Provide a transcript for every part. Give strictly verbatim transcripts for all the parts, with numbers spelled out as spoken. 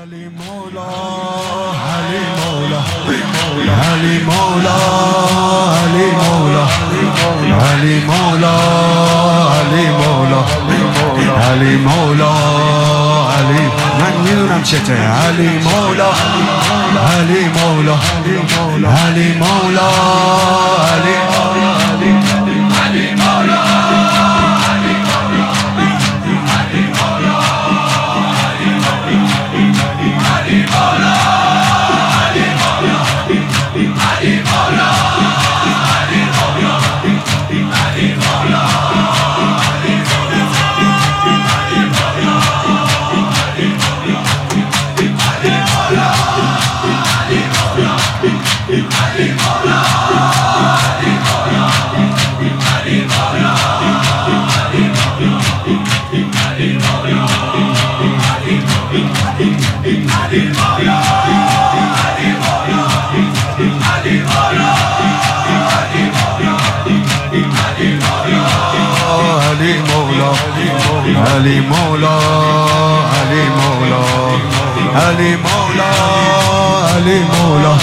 علی مولا علی مولا علی مولا علی مولا علی مولا علی مولا علی مولا علی من میدونم چته علی مولا علی مولا علی مولا علی علی مولا علی مولا علی مولا علی مولا علی مولا علی مولا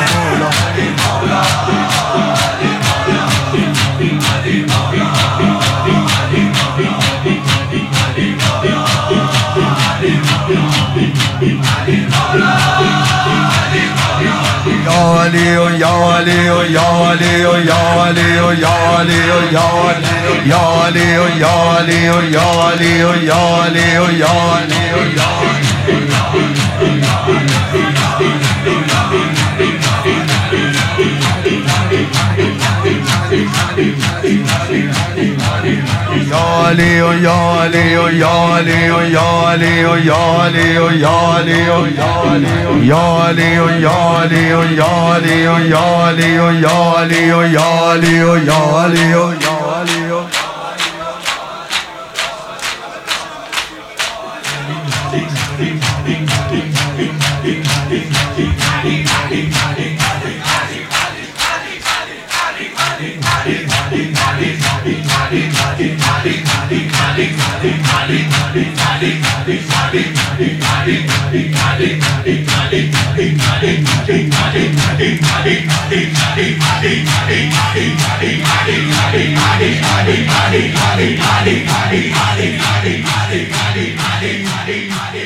Ya Ali Ya Ali Ya Ali Ya Ali Ya Ali Ya Ali Ya Ali Ya Ali Ya Ali Ya Ali Ya Ali Ya Ali ya Ali ya Ali ya Ali ya Ali ya Ali ya Ali ya Ali ya Ali ya Ali ya Ali ya Ali ya Ali ya Ali ya Ali Ali